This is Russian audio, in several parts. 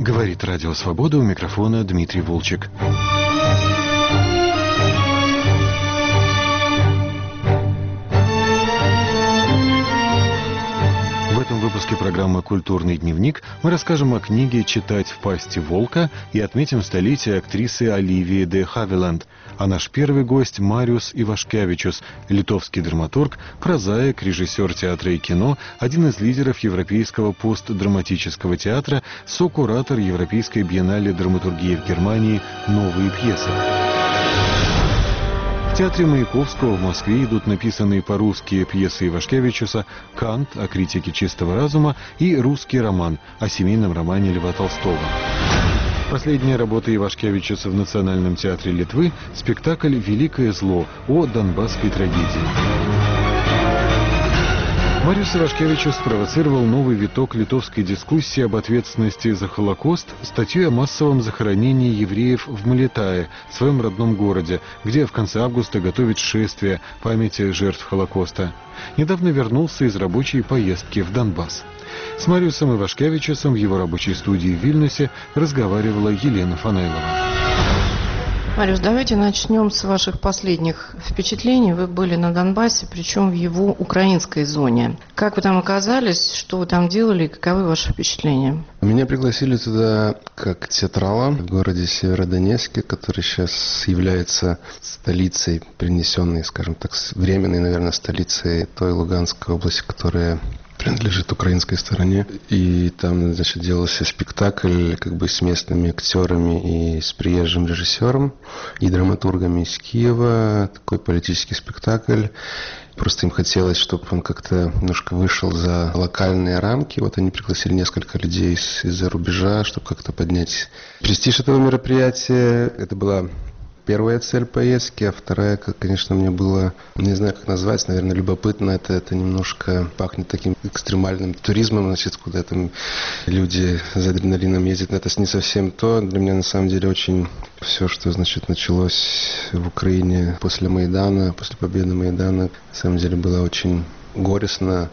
Говорит Радио Свобода, у микрофона Дмитрий Волчек. В этом выпуске программы «Культурный дневник» мы расскажем о книге «Читать в пасти волка» и отметим столетие актрисы Оливии де Хавиланд. А наш первый гость Мариус Ивашкевичус, литовский драматург, прозаик, режиссер театра и кино, один из лидеров европейского постдраматического театра, сокуратор Европейской биеннале драматургии в Германии «Новые пьесы». В театре Маяковского в Москве идут написанные по-русски пьесы Ивашкевичуса «Кант» о критике чистого разума и «Русский роман» о семейном романе Льва Толстого. Последняя работа Ивашкевичуса в Национальном театре Литвы – спектакль «Великое зло» о донбасской трагедии. Мариус Ивашкевичус спровоцировал новый виток литовской дискуссии об ответственности за Холокост статьей о массовом захоронении евреев в Мелитае, своем родном городе, где в конце августа готовят шествие памяти жертв Холокоста. Недавно вернулся из рабочей поездки в Донбасс. С Мариусом Ивашкевичусом в его рабочей студии в Вильнюсе разговаривала Елена Фанайлова. Мариус, давайте начнем с ваших последних впечатлений. Вы были на Донбассе, причем в его украинской зоне. Как вы там оказались, что вы там делали и каковы ваши впечатления? Меня пригласили туда как театрала в городе Северодонецке, который сейчас является столицей, принесенной, скажем так, временной, наверное, столицей той Луганской области, которая принадлежит украинской стороне. И там, значит, делался спектакль как бы с местными актерами и с приезжим режиссером и драматургами из Киева. Такой политический спектакль. Просто им хотелось, чтобы он как-то немножко вышел за локальные рамки. Вот они пригласили несколько людей из-за рубежа, чтобы как-то поднять престиж этого мероприятия. Это была первая цель поездки, а вторая, конечно, мне было, не знаю, как назвать, наверное, любопытно. Это немножко пахнет таким экстремальным туризмом, значит, куда там люди за адреналином ездят. Это не совсем то. Для меня, на самом деле, очень все, что, значит, началось в Украине после Майдана, после победы Майдана, на самом деле, было очень горестно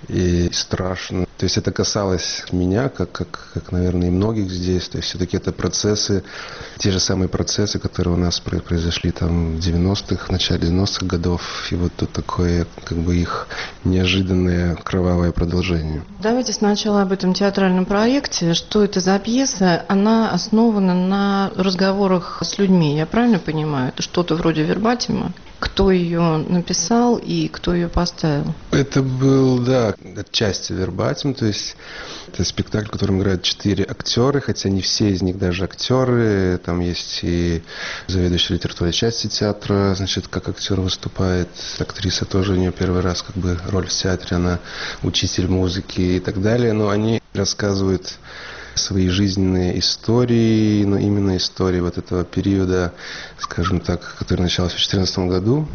и страшно. То есть это касалось меня, как, наверное, и многих здесь. То есть все-таки это процессы, те же самые процессы, которые у нас произошли там в 90-х, в начале 90-х годов. И вот тут такое, как бы, их неожиданное кровавое продолжение. Давайте сначала об этом театральном проекте. Что это за пьеса? Она основана на разговорах с людьми, я правильно понимаю? Это что-то вроде вербатима? Кто ее написал и кто ее поставил? Это был, да, отчасти вербатим, то есть это спектакль, в котором играют 4 актера, хотя не все из них даже актеры. Там есть и заведующая литературной части театра, значит, как актер выступает. Актриса тоже, у нее первый раз как бы роль в театре, она учитель музыки и так далее. Но они рассказывают свои жизненные истории, но именно истории вот этого периода, скажем так, который начался в 2014 году,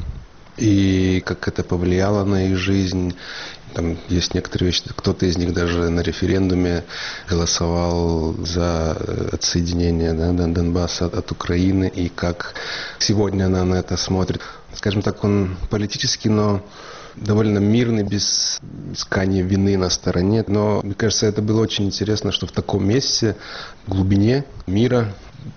и как это повлияло на их жизнь. Там есть некоторые вещи, кто-то из них даже на референдуме голосовал за отсоединение, да, Донбасса от Украины, и как сегодня она на это смотрит. Скажем так, он политический, но довольно мирный, без искания вины на стороне. Но, мне кажется, это было очень интересно, что в таком месте, в глубине мира,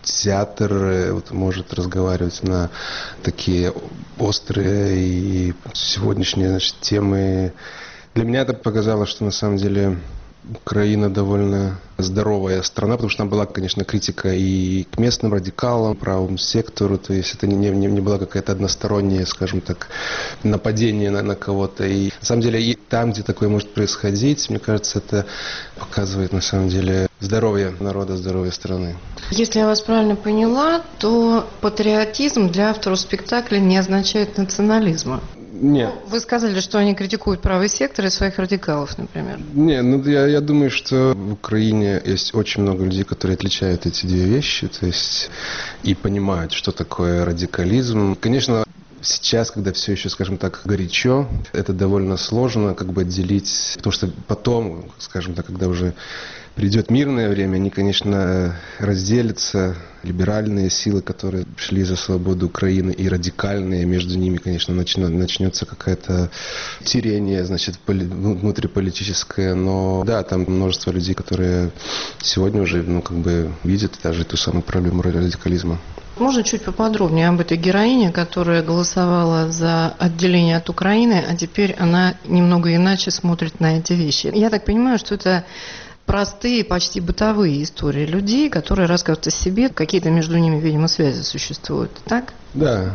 театр вот может разговаривать на такие острые и сегодняшние, значит, темы. Для меня это показало, что на самом деле Украина довольно здоровая страна, потому что там была, конечно, критика и к местным радикалам, правому сектору, то есть это не была какая-то односторонняя, скажем так, нападение на кого-то. И на самом деле и там, где такое может происходить, мне кажется, это показывает на самом деле здоровье народа, здоровье страны. Если я вас правильно поняла, то патриотизм для авторов спектакля не означает национализма. Нет. Вы сказали, что они критикуют правый сектор и своих радикалов, например. Не, ну я думаю, что в Украине есть очень много людей, которые отличают эти две вещи, то есть и понимают, что такое радикализм. Конечно, сейчас, когда все еще, скажем так, горячо, это довольно сложно как бы отделить, потому что потом, скажем так, когда уже придет мирное время, они, конечно, разделятся, либеральные силы, которые шли за свободу Украины, и радикальные, между ними, конечно, начнется какое-то терение, значит, внутриполитическое, но да, там множество людей, которые сегодня уже, как бы видят даже ту самую проблему радикализма. Можно чуть поподробнее об этой героине, которая голосовала за отделение от Украины, а теперь она немного иначе смотрит на эти вещи? Я так понимаю, что это простые, почти бытовые истории людей, которые рассказывают о себе, какие-то между ними, видимо, связи существуют, так? Да.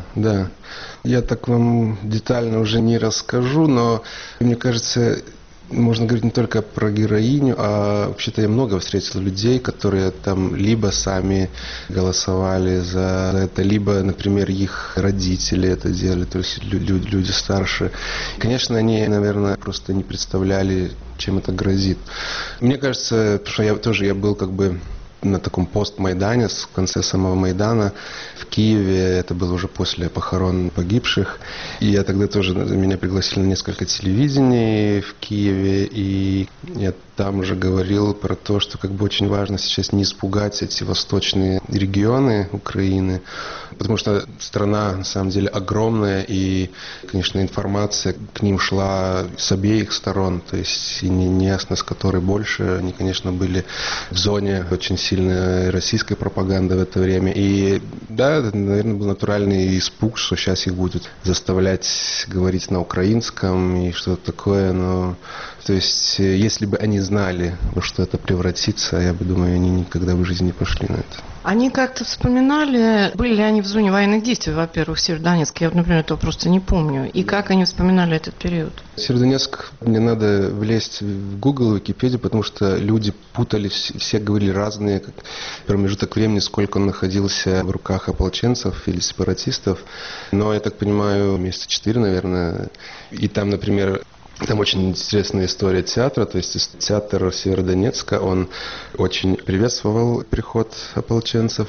Я так вам детально уже не расскажу, но мне кажется, можно говорить не только про героиню, а вообще-то я много встретил людей, которые там либо сами голосовали за это, либо, например, их родители это делали, то есть люди старше. Конечно, они, наверное, просто не представляли, чем это грозит. Мне кажется, потому что я был как бы на таком постмайдане, в конце самого Майдана в Киеве, это было уже после похорон погибших, и я тогда тоже, меня пригласили на несколько телевидений в Киеве, и я там же говорил про то, что как бы очень важно сейчас не испугать эти восточные регионы Украины, потому что страна на самом деле огромная, и, конечно, информация к ним шла с обеих сторон, то есть и не ясно, с которой больше. Они, конечно, были в зоне очень сильной российской пропаганды в это время. И да, это, наверное, был натуральный испуг, что сейчас их будут заставлять говорить на украинском и что-то такое, но то есть, если бы они знали, во что это превратится, я бы думаю, они никогда в жизни не пошли на это. Они как-то вспоминали, были ли они в зоне военных действий, во-первых, в Северодонецке, я, например, этого просто не помню, и как они вспоминали этот период? Северодонецк, мне надо влезть в Google, в Википедию, потому что люди путали, все говорили разные промежуток времени, сколько он находился в руках ополченцев или сепаратистов, но, я так понимаю, месяца 4, наверное, и там, например, там очень интересная история театра, то есть театр Северодонецка, он очень приветствовал приход ополченцев,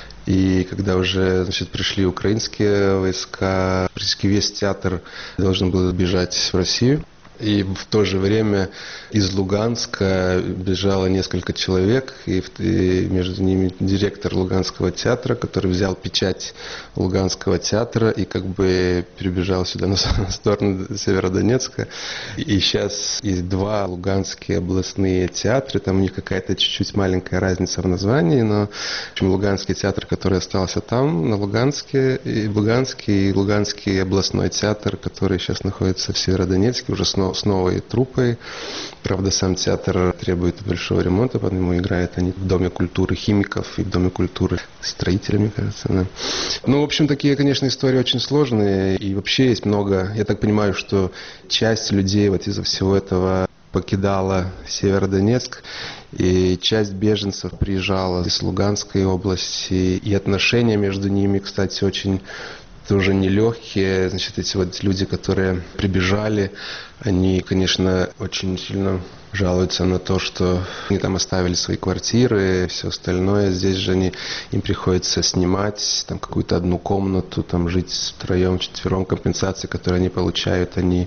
и когда уже, значит, пришли украинские войска, практически весь театр должен был бежать в Россию. И в то же время из Луганска бежало несколько человек, и между ними директор Луганского театра, который взял печать Луганского театра и как бы перебежал сюда на сторону Северодонецка. И сейчас есть 2 луганские областные театры, там у них какая-то чуть-чуть маленькая разница в названии, но в общем, Луганский театр, который остался там, на Луганске, и Луганский областной театр, который сейчас находится в Северодонецке, уже с новой труппой. Правда, сам театр требует большого ремонта, поэтому играют они в Доме культуры химиков и в Доме культуры строителями, кажется. Да. Ну, в общем, такие, конечно, истории очень сложные. И вообще есть много... Я так понимаю, что часть людей вот из-за всего этого покидала Северодонецк, и часть беженцев приезжала из Луганской области. И отношения между ними, кстати, очень тоже нелегкие. Значит, эти вот люди, которые прибежали, они, конечно, очень сильно жалуются на то, что они там оставили свои квартиры и все остальное. Здесь же им приходится снимать там какую-то одну комнату, там жить втроем, вчетвером. Компенсации, которые они получают, они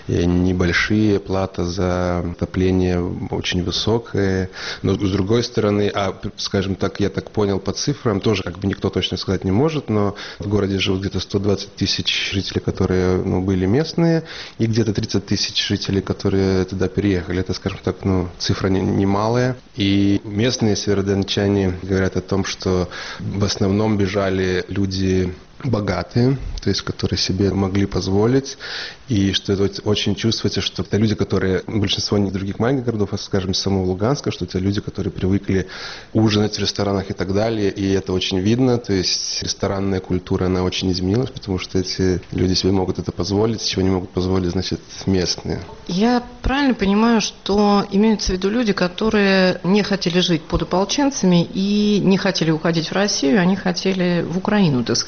небольшие, плата за отопление очень высокая. Но с другой стороны, скажем так, я так понял по цифрам, тоже как бы никто точно сказать не может, но в городе живут где-то 120 тысяч жителей, которые были местные, и где-то 30 тысяч жителей, которые туда переехали. Это, скажем так, цифра немалая. И местные северодончане говорят о том, что в основном бежали люди богатые, то есть которые себе могли позволить, и что это очень чувствуется, что это люди, которые, большинство не других маленьких городов, а, скажем, из самого Луганска, что это люди, которые привыкли ужинать в ресторанах и так далее, и это очень видно, то есть ресторанная культура, она очень изменилась, потому что эти люди себе могут это позволить, чего не могут позволить, значит, местные. Я правильно понимаю, что имеются в виду люди, которые не хотели жить под ополченцами и не хотели уходить в Россию, они хотели в Украину, так сказать, и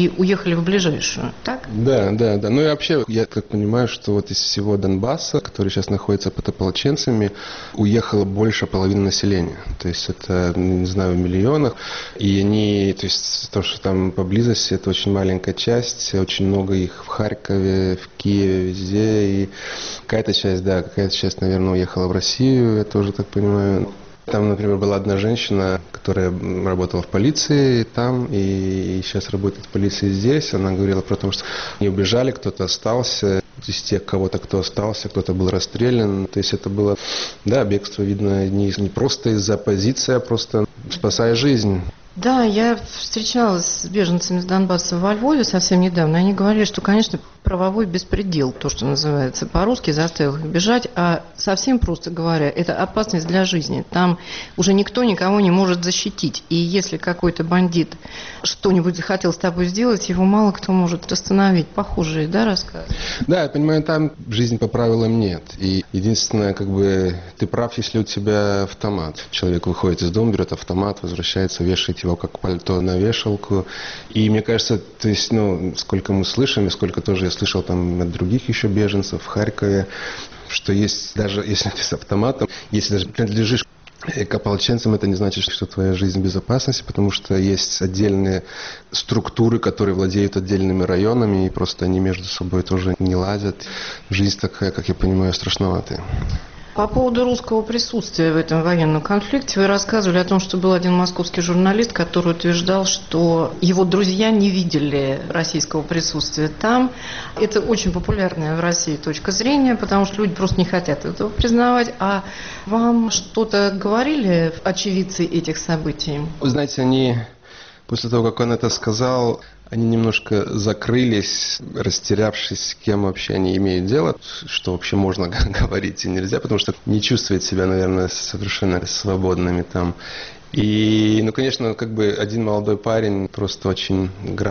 и уехали в ближайшую, так? Да. Ну и вообще, я так понимаю, что вот из всего Донбасса, который сейчас находится под ополченцами, уехало больше половины населения. То есть это, не знаю, в миллионах. И они, то есть то, что там поблизости, это очень маленькая часть, очень много их в Харькове, в Киеве, везде. И какая-то часть, наверное, уехала в Россию, я тоже так понимаю. Там, например, была одна женщина, которая работала в полиции там и сейчас работает в полиции здесь. Она говорила про то, что они убежали, кто-то остался. Из тех кого-то, кто остался, кто-то был расстрелян. То есть это было, бегство, видно, не просто из-за оппозиции, а просто спасая жизнь. Да, я встречалась с беженцами с Донбасса во Львове совсем недавно. Они говорили, что, конечно, правовой беспредел, то, что называется по-русски, заставил их бежать, а совсем просто говоря, это опасность для жизни. Там уже никто никого не может защитить. И если какой-то бандит что-нибудь захотел с тобой сделать, его мало кто может остановить. Похожие, рассказы? Да, я понимаю, там жизнь по правилам нет. И единственное, ты прав, если у тебя автомат. Человек выходит из дома, берет автомат, возвращается, вешает его как пальто на вешалку. И мне кажется, то есть, сколько мы слышим, и сколько тоже я слышал там от других еще беженцев в Харькове, что есть даже, если ты с автоматом, если даже принадлежишь к ополченцам, это не значит, что твоя жизнь в безопасности, потому что есть отдельные структуры, которые владеют отдельными районами, и просто они между собой тоже не ладят. Жизнь такая, как я понимаю, страшноватая. По поводу русского присутствия в этом военном конфликте вы рассказывали о том, что был один московский журналист, который утверждал, что его друзья не видели российского присутствия там. Это очень популярная в России точка зрения, потому что люди просто не хотят этого признавать. А вам что-то говорили очевидцы этих событий? Вы знаете, они после того, как он это сказал, они немножко закрылись, растерявшись, с кем вообще они имеют дело, что вообще можно говорить и нельзя, потому что не чувствуют себя, наверное, совершенно свободными там. И, конечно, один молодой парень просто очень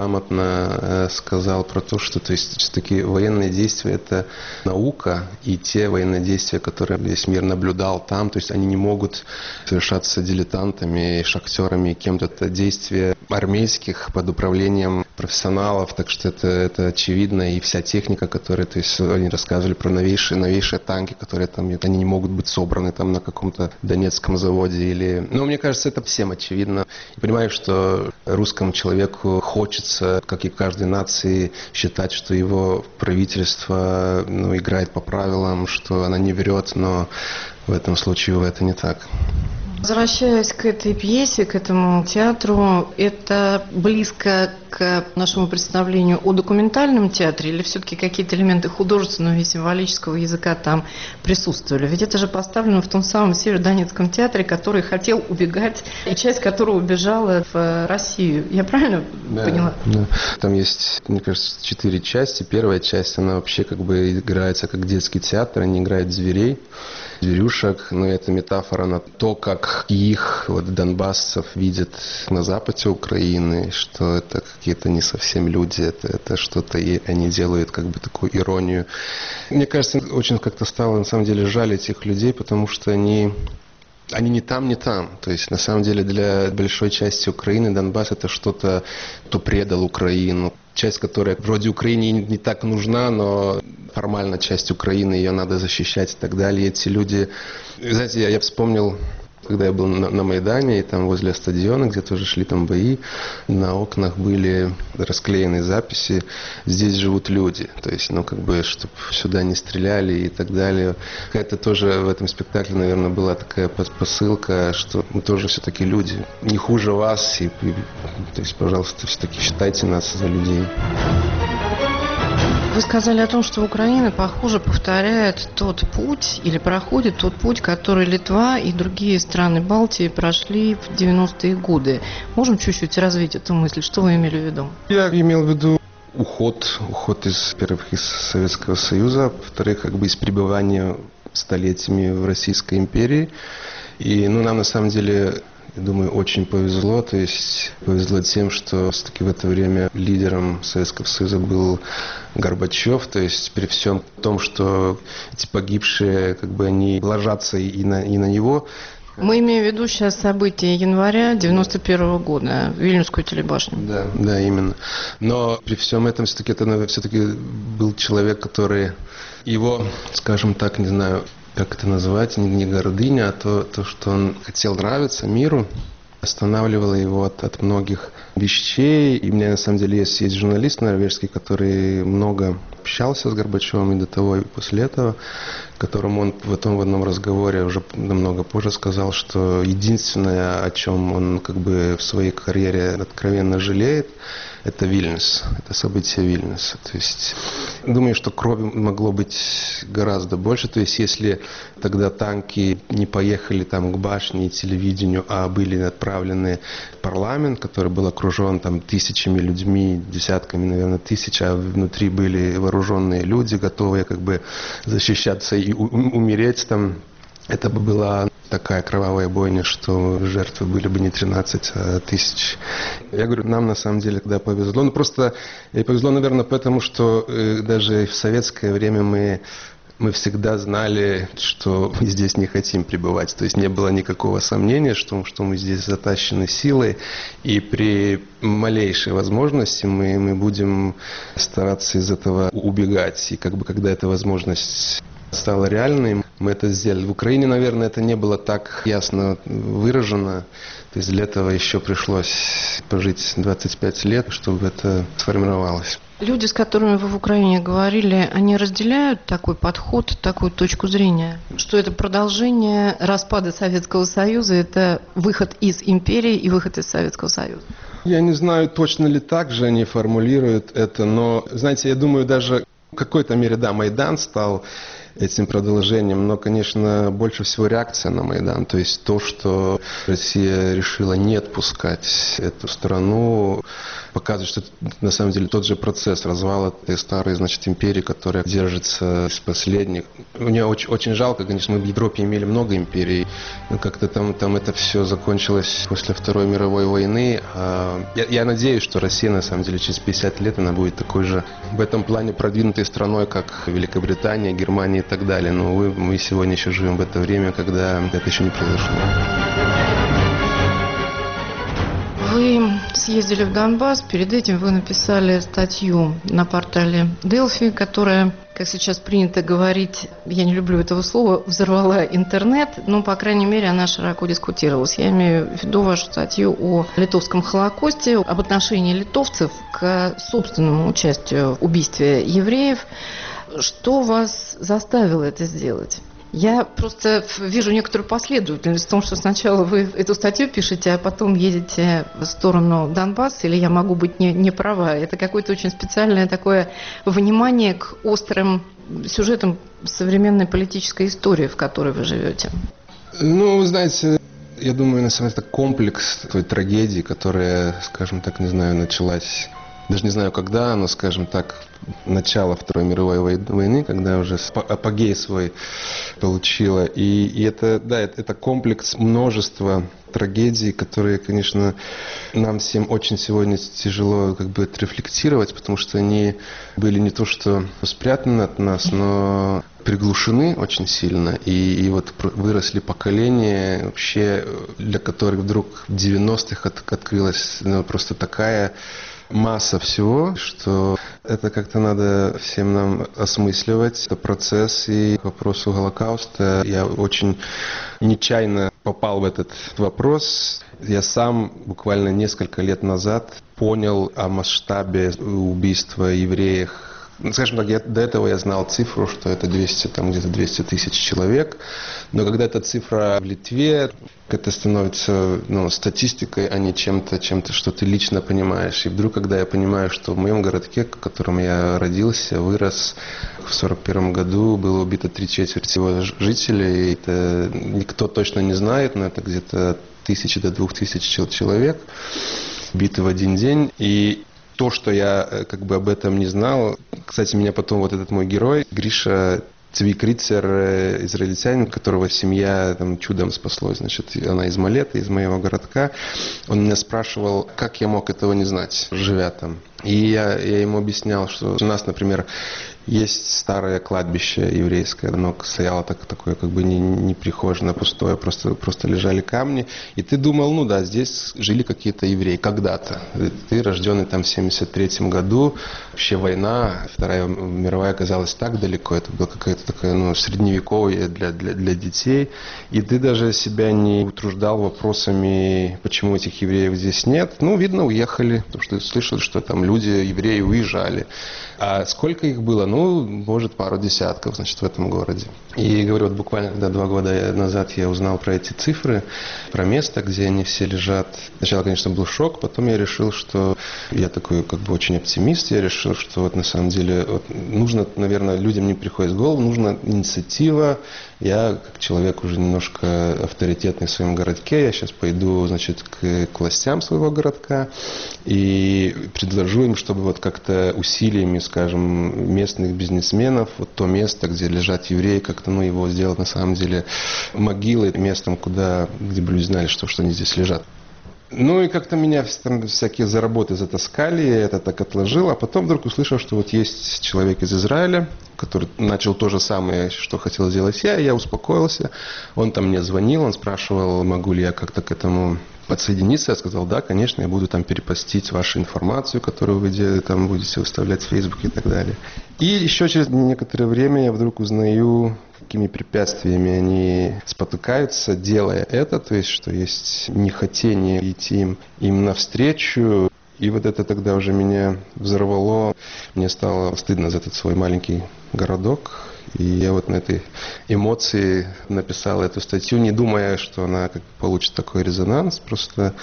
грамотно сказал про то, что, то есть, все-таки военные действия – это наука, и те военные действия, которые весь мир наблюдал там, то есть они не могут совершаться дилетантами, шахтерами, кем-то. Это действия армейских под управлением профессионалов, так что это очевидно, и вся техника, которая, то есть они рассказывали про новейшие танки, которые там, они не могут быть собраны там на каком-то донецком заводе или... мне кажется, это всем очевидно. Я понимаю, что русскому человеку хочется, как и каждой нации, считать, что его правительство играет по правилам, что она не врет, но в этом случае это не так. Возвращаясь к этой пьесе, к этому театру, это близко к нашему представлению о документальном театре или все-таки какие-то элементы художественного и символического языка там присутствовали? Ведь это же поставлено в том самом Северодонецком театре, который хотел убегать, и часть которого убежала в Россию. Я правильно поняла? Да. Там есть, мне кажется, 4 части. Первая часть, она вообще играется как детский театр, они играют зверей, зверюшек, но это метафора на то, как их, донбассцев, видят на западе Украины, что это какие-то не совсем люди, это что-то, и они делают такую иронию. Мне кажется, очень как-то стало на самом деле жаль этих людей, потому что они не там, не там. То есть, на самом деле, для большой части Украины Донбасс – это что-то, кто предал Украину. Часть, которая вроде Украине не так нужна, но формально часть Украины, ее надо защищать и так далее. Эти люди... Знаете, я вспомнил, когда я был на Майдане, и там возле стадиона, где тоже шли там бои, на окнах были расклеены записи «Здесь живут люди». То есть, чтобы сюда не стреляли и так далее. Какая-то тоже в этом спектакле, наверное, была такая посылка, что мы тоже все-таки люди. Не хуже вас, и то есть, пожалуйста, все-таки считайте нас за людей. Вы сказали о том, что Украина, похоже, повторяет тот путь или проходит тот путь, который Литва и другие страны Балтии прошли в 90-е годы. Можем чуть-чуть развить эту мысль? Что вы имели в виду? Я имел в виду уход во-первых, из Советского Союза, во-вторых, из пребывания столетиями в Российской империи. И, нам на самом деле... Я думаю, очень повезло. То есть повезло тем, что все-таки в это время лидером Советского Союза был Горбачев. То есть при всем том, что эти погибшие, они ложатся и на него, Мы имеем в виду сейчас события января 91 года, Вильнюсскую телебашню. Да, да, именно. Но при всем этом все-таки это все-таки был человек, который его, скажем так, не знаю, как это называть, не гордыня, а то, что он хотел нравиться миру, останавливало его от многих вещей. И у меня на самом деле есть журналист норвежский, который много общался с Горбачевым и до того, и после этого, которому он в одном разговоре уже намного позже сказал, что единственное, о чем он как бы в своей карьере откровенно жалеет, это Вильнюс, это событие Вильнюса. То есть, думаю, что крови могло быть гораздо больше. То есть, если тогда танки не поехали там к башне и телевидению, а были отправлены в парламент, который был окружен там тысячами людьми, десятками, наверное, тысяч, а внутри были вооруженные люди, готовые как бы защищаться и умереть там, это бы была такая кровавая бойня, что жертвы были бы не 13 тысяч. Я говорю, нам на самом деле тогда повезло. Ну просто повезло, наверное, потому что даже в советское время мы всегда знали, что мы здесь не хотим пребывать. То есть не было никакого сомнения, что мы здесь затащены силой. И при малейшей возможности мы будем стараться из этого убегать. И как бы когда эта возможность стала реальной, мы это сделали. В Украине, наверное, это не было так ясно выражено. То есть для этого еще пришлось пожить 25 лет, чтобы это сформировалось. Люди, с которыми вы в Украине говорили, они разделяют такой подход, такую точку зрения, что это продолжение распада Советского Союза, это выход из империи и выход из Советского Союза? Я не знаю, точно ли так же они формулируют это, но, знаете, я думаю, даже в какой-то мере, да, Майдан стал этим продолжением, но, конечно, больше всего реакция на Майдан, то есть то, что Россия решила не отпускать эту страну, показывает, что это на самом деле тот же процесс развала этой старой, значит, империи, которая держится из последних. Мне очень жалко, конечно, мы в Европе имели много империй, но как-то там это все закончилось после Второй мировой войны. Я надеюсь, что Россия, на самом деле, через 50 лет она будет такой же в этом плане продвинутой страной, как Великобритания, Германия и так далее. Но мы сегодня еще живем в это время, когда это еще не произошло. Вы съездили в Донбасс, перед этим вы написали статью на портале Delphi, которая, как сейчас принято говорить, я не люблю этого слова, взорвала интернет, но, по крайней мере, она широко дискутировалась. Я имею в виду вашу статью о литовском Холокосте, об отношении литовцев к собственному участию в убийстве евреев. Что вас заставило это сделать? Я просто вижу некоторую последовательность в том, что сначала вы эту статью пишете, а потом едете в сторону Донбасса, или я могу быть не права. Это какое-то очень специальное такое внимание к острым сюжетам современной политической истории, в которой вы живете. Ну, вы знаете, я думаю, на самом деле, это комплекс той трагедии, которая, скажем так, не знаю, началась, даже не знаю когда, но, скажем так, начало Второй мировой войны, когда уже апогей свой получила. И это, да, это комплекс множества трагедий, которые, конечно, нам всем очень сегодня тяжело как бы отрефлектировать, потому что они были не то что спрятаны от нас, но приглушены очень сильно. И вот выросли поколения, вообще, для которых вдруг в 90-х открылась просто такая масса всего, что это как-то надо всем нам осмысливать. Это процесс, и к вопросу Голокауста я очень нечаянно попал в этот вопрос. Я сам буквально несколько лет назад понял о масштабе убийства евреев. Скажем так, до этого я знал цифру, что это где-то 200 тысяч человек. Но когда эта цифра в Литве, это становится статистикой, а не чем-то, что ты лично понимаешь. И вдруг, когда я понимаю, что в моем городке, в котором я родился, вырос, в 1941 году было убито 3/4 его жителей. Это никто точно не знает, но это где-то 1000 до 2000 человек, убиты в один день. И то, что я как бы об этом не знал. Кстати, меня потом вот этот мой герой, Гриша Цвикрицер, израильтянин, которого семья там чудом спаслась. Значит, она из Малеты, из моего городка. Он меня спрашивал, как я мог этого не знать, живя там. И я ему объяснял, что у нас, например, есть старое кладбище еврейское, оно стояло такое как бы не прихожее, пустое, просто лежали камни. И ты думал, ну да, здесь жили какие-то евреи когда-то. Ты рожденный там в 73-м году, вообще война, Вторая мировая оказалась так далеко, это было какое-то такое средневековье для детей. И ты даже себя не утруждал вопросами, почему этих евреев здесь нет. Ну, видно, уехали, потому что слышал, что там люди, евреи, уезжали. А сколько их было? Ну, может, пару десятков, значит, в этом городе. И говорю, вот буквально, когда 2 года назад я узнал про эти цифры, про место, где они все лежат. Сначала, конечно, был шок, потом я решил, что я такой, как бы, очень оптимист. Я решил, что вот на самом деле нужно, наверное, людям не приходит в голову, нужна инициатива. Я, как человек уже немножко авторитетный в своем городке, я сейчас пойду, значит, к властям своего городка и предложу им, чтобы вот как-то усилиями, скажем, местных бизнесменов, вот то место, где лежат евреи, как-то, его сделать на самом деле могилой, местом, где бы люди знали, что они здесь лежат. Ну и как-то меня всякие заработы затаскали, я это так отложил, а потом вдруг услышал, что вот есть человек из Израиля, который начал то же самое, что хотел сделать я, и я успокоился. Он там мне звонил, он спрашивал, могу ли я как-то к этому подсоединиться. Я сказал, да, конечно, я буду там перепостить вашу информацию, которую вы там будете выставлять в Фейсбуке и так далее. И еще через некоторое время я вдруг узнаю, какими препятствиями они спотыкаются, делая это, то есть, что есть нехотение идти им навстречу. И вот это тогда уже меня взорвало. Мне стало стыдно за этот свой маленький городок. И я вот на этой эмоции написал эту статью, не думая, что она получит такой резонанс просто.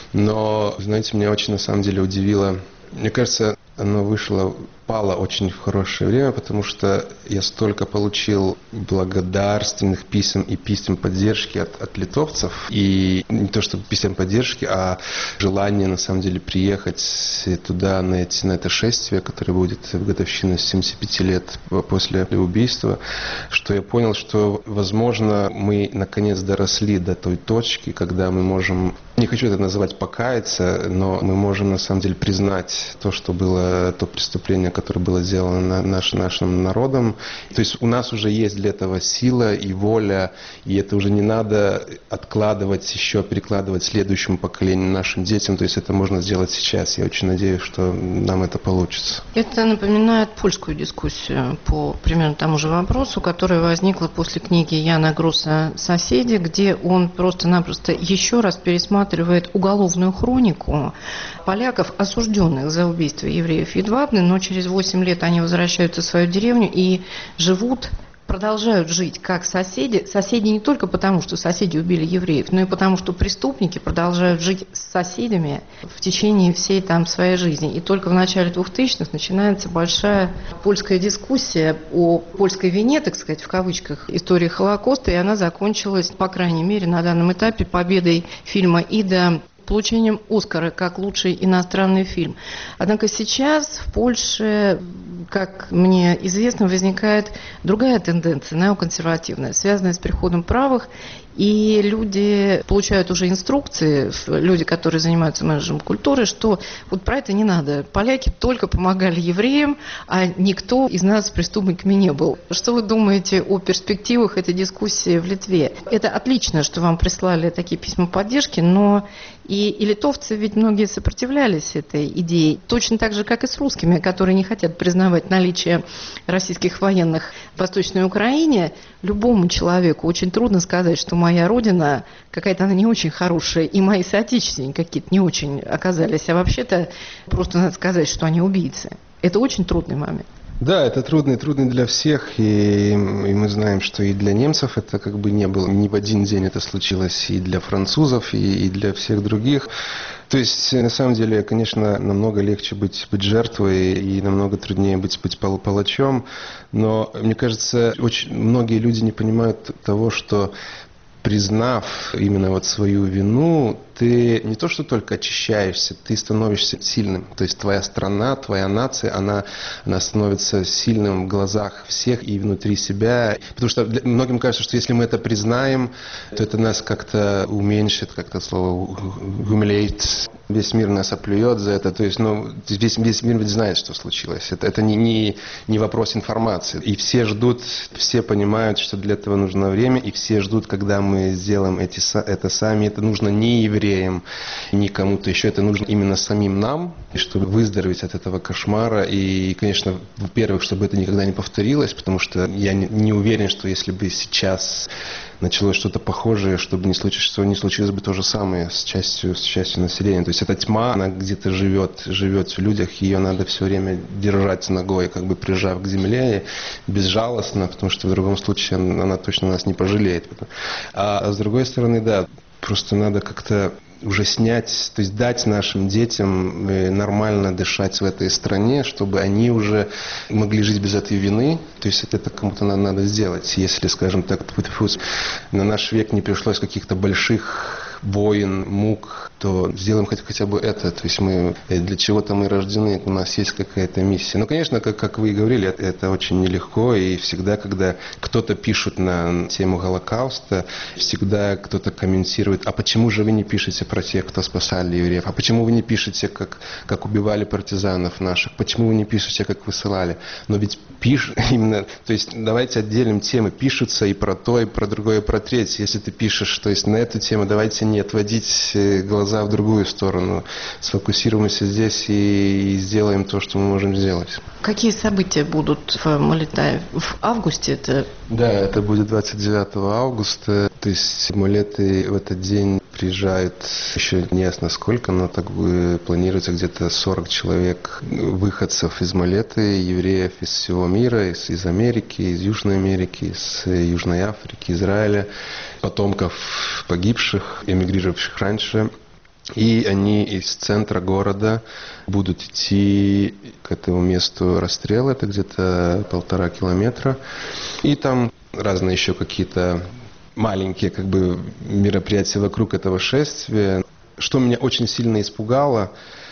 Но, знаете, меня очень на самом деле удивило. Мне кажется, оно пало очень в хорошее время, потому что я столько получил благодарственных писем и писем поддержки от литовцев. И не то чтобы писем поддержки, а желание на самом деле приехать туда, на это шествие, которое будет в годовщину 75 лет после убийства, что я понял, что, возможно, мы наконец доросли до той точки, когда мы можем, не хочу это называть покаяться, но мы можем на самом деле признать то, что было, то преступление, которое было сделано нашим народом. То есть у нас уже есть для этого сила и воля, и это уже не надо откладывать еще, перекладывать следующему поколению, нашим детям. То есть это можно сделать сейчас. Я очень надеюсь, что нам это получится. Это напоминает польскую дискуссию по примерно тому же вопросу, которая возникла после книги Яна Гроса «Соседи», где он просто-напросто еще раз пересматривает уголовную хронику поляков, осужденных за убийство евреев Едвабны, но через 8 лет они возвращаются в свою деревню и продолжают жить как соседи. Соседи не только потому, что соседи убили евреев, но и потому, что преступники продолжают жить с соседями в течение всей своей жизни. И только в начале 2000-х начинается большая польская дискуссия о польской вине, так сказать, в кавычках, истории Холокоста, и она закончилась, по крайней мере, на данном этапе победой фильма «Ида», получением «Оскара» как лучший иностранный фильм. Однако сейчас в Польше, как мне известно, возникает другая тенденция, неоконсервативная, связанная с приходом правых, и люди получают уже инструкции, люди, которые занимаются менеджментом культуры, что вот про это не надо. Поляки только помогали евреям, а никто из нас преступниками не был. Что вы думаете о перспективах этой дискуссии в Литве? Это отлично, что вам прислали такие письма поддержки, но и литовцы ведь многие сопротивлялись этой идее, точно так же, как и с русскими, которые не хотят признавать наличие российских военных в Восточной Украине. Любому человеку очень трудно сказать, что моя родина какая-то она не очень хорошая, и мои соотечественники какие-то не очень оказались, а вообще-то просто надо сказать, что они убийцы. Это очень трудный момент. Да, это трудный для всех, и мы знаем, что и для немцев это как бы не было, не в один день это случилось, и для французов, и для всех других. То есть, на самом деле, конечно, намного легче быть жертвой, и намного труднее быть палачом, но, мне кажется, очень многие люди не понимают того, что признав именно вот свою вину, ты не то что только очищаешься, ты становишься сильным. То есть твоя страна, твоя нация, она становится сильным в глазах всех и внутри себя. Потому что многим кажется, что если мы это признаем, то это нас как-то уменьшит, как-то слово humiliate, весь мир нас оплюет за это. То есть, весь мир ведь знает, что случилось. Это не вопрос информации. И все ждут, все понимают, что для этого нужно время, и все ждут, когда мы сделаем это сами. Это нужно не евреям, не кому-то еще, это нужно именно самим нам, чтобы выздороветь от этого кошмара. И, конечно, во-первых, чтобы это никогда не повторилось, потому что я не уверен, что если бы сейчас началось что-то похожее, чтобы не случилось бы то же самое с частью населения. То есть эта тьма, она где-то живет в людях, ее надо все время держать ногой, как бы прижав к земле, безжалостно, потому что в другом случае она точно нас не пожалеет. А с другой стороны, да, просто надо как-то уже снять, то есть дать нашим детям нормально дышать в этой стране, чтобы они уже могли жить без этой вины. То есть это кому-то надо сделать. Если, скажем так, на наш век не пришлось каких-то больших войн, мук, то сделаем хотя бы это. То есть для чего-то мы рождены, у нас есть какая-то миссия. Конечно, как вы и говорили, это очень нелегко. И всегда, когда кто-то пишет на тему Голокауста, всегда кто-то комментирует, а почему же вы не пишете про тех, кто спасали евреев? А почему вы не пишете, как убивали партизанов наших? Почему вы не пишете, как высылали? Но ведь именно, то есть давайте отделим темы. Пишутся и про то, и про другое, и про третье. Если ты пишешь, то есть на эту тему, давайте не отводить глаза в другую сторону. Сфокусируемся здесь и сделаем то, что мы можем сделать. Какие события будут в Молитае в августе? Да, это будет 29 августа. То есть молиты в этот день приезжают, еще не ясно сколько, но так планируется где-то 40 человек, выходцев из Молиты, евреев из всего мира, из Америки, из Южной Америки, из Южной Африки, Израиля, потомков погибших, эмигрировавших раньше. И они из центра города будут идти к этому месту расстрела, это где-то 1,5 километра. И там разные еще какие-то маленькие мероприятия вокруг этого шествия. Что меня очень сильно испугало,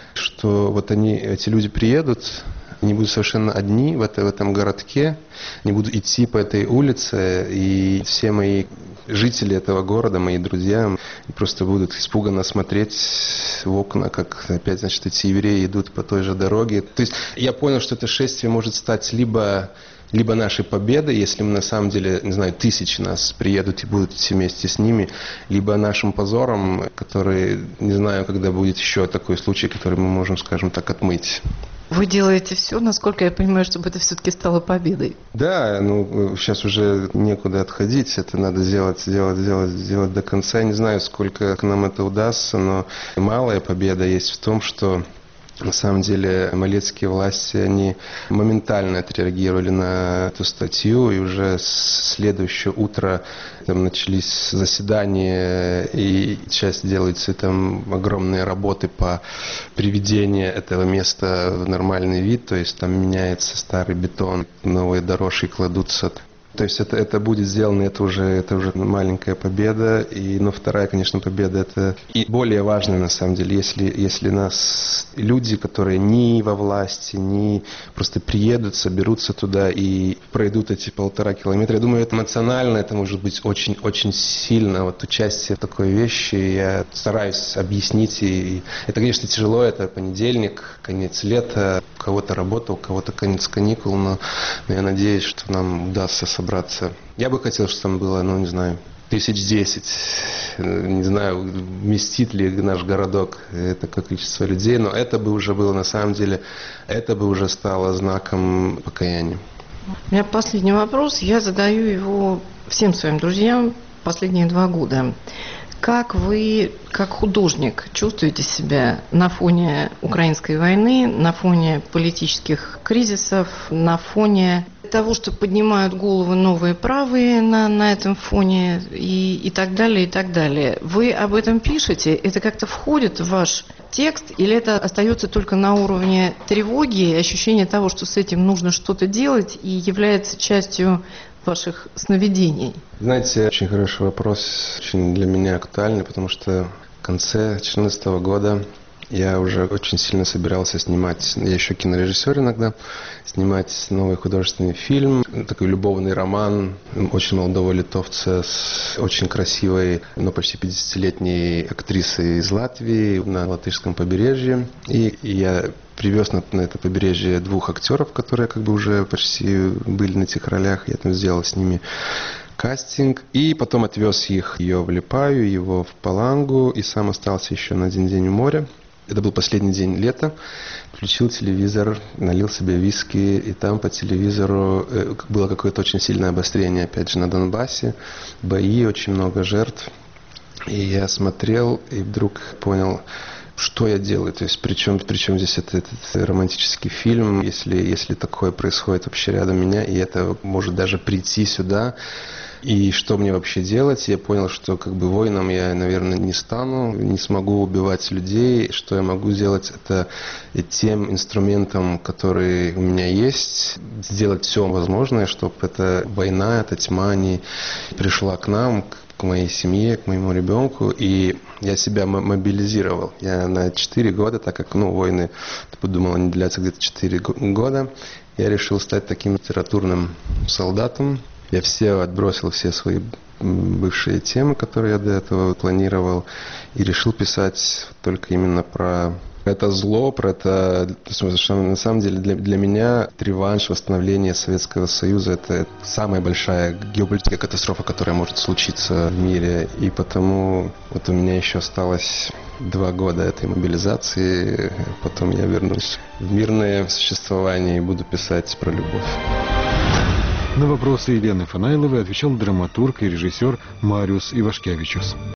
что эти люди приедут, они будут совершенно одни в этом городке, они будут идти по этой улице, и все мои жители этого города, мои друзья, просто будут испуганно смотреть в окна, как опять, эти евреи идут по той же дороге. То есть я понял, что это шествие может стать либо нашей победой, если мы на самом деле, не знаю, тысячи нас приедут и будут идти вместе с ними, либо нашим позором, который, не знаю, когда будет еще такой случай, который мы можем, скажем так, отмыть. Вы делаете все, насколько я понимаю, чтобы это все-таки стало победой. Да, сейчас уже некуда отходить, это надо сделать до конца. Я не знаю, сколько нам это удастся, но малая победа есть в том, что на самом деле молитские власти, они моментально отреагировали на эту статью, и уже с следующего утра там начались заседания, и сейчас делаются там огромные работы по приведению этого места в нормальный вид, то есть там меняется старый бетон, новые дорожки кладутся. То есть это будет сделано, это уже маленькая победа. Но вторая, конечно, победа, это и более важная на самом деле, если нас люди, которые не во власти, не просто приедут, соберутся туда и пройдут эти 1,5 километра. Я думаю, это эмоционально, это может быть очень-очень сильно. Участие в такой вещи я стараюсь объяснить. И это, конечно, тяжело, это понедельник, конец лета, у кого-то работа, у кого-то конец каникул, но я надеюсь, что нам удастся собраться. Я бы хотел, чтобы там было, 1010. Не знаю, вместит ли наш городок такое количество людей, но это бы уже было, на самом деле, это бы уже стало знаком покаяния. У меня последний вопрос. Я задаю его всем своим друзьям последние 2 года. Как вы, как художник, чувствуете себя на фоне украинской войны, на фоне политических кризисов, на фоне того, что поднимают головы новые правые на этом фоне и так далее, и так далее? Вы об этом пишете? Это как-то входит в ваш текст или это остается только на уровне тревоги и ощущения того, что с этим нужно что-то делать и является частью ваших сновидений? Знаете, очень хороший вопрос, очень для меня актуальный, потому что в конце 2014 года Я уже очень сильно собирался снимать, я еще кинорежиссер иногда, снимать новый художественный фильм, такой любовный роман очень молодого литовца с очень красивой, но почти 50-летней актрисой из Латвии на латышском побережье. И я привез на это побережье 2 актеров, которые как бы уже почти были на этих ролях. Я там сделал с ними кастинг. И потом отвез ее в Лиепаю, его в Палангу. И сам остался еще на 1 день у моря. Это был последний день лета. Включил телевизор, налил себе виски. И там по телевизору было какое-то очень сильное обострение, опять же, на Донбассе. Бои, очень много жертв. И я смотрел и вдруг понял, что я делаю, то есть причем здесь этот романтический фильм, если такое происходит вообще рядом меня, и это может даже прийти сюда, и что мне вообще делать? Я понял, что как бы воином я, наверное, не стану, не смогу убивать людей. Что я могу сделать, это тем инструментом, который у меня есть, сделать все возможное, чтобы эта война, эта тьма не пришла к нам, к моей семье, к моему ребенку, и я себя мобилизировал. Я на 4 года, так как, войны, думал, они длятся где-то 4 года, я решил стать таким литературным солдатом. Я отбросил все свои бывшие темы, которые я до этого планировал, и решил писать только именно про это зло, про это, на самом деле для меня реванш, восстановление Советского Союза — это самая большая геополитическая катастрофа, которая может случиться в мире. И потому вот у меня еще осталось 2 года этой мобилизации, потом я вернусь в мирное существование и буду писать про любовь. На вопросы Елены Фанайловой отвечал драматург и режиссер Мариус Ивашкевичус.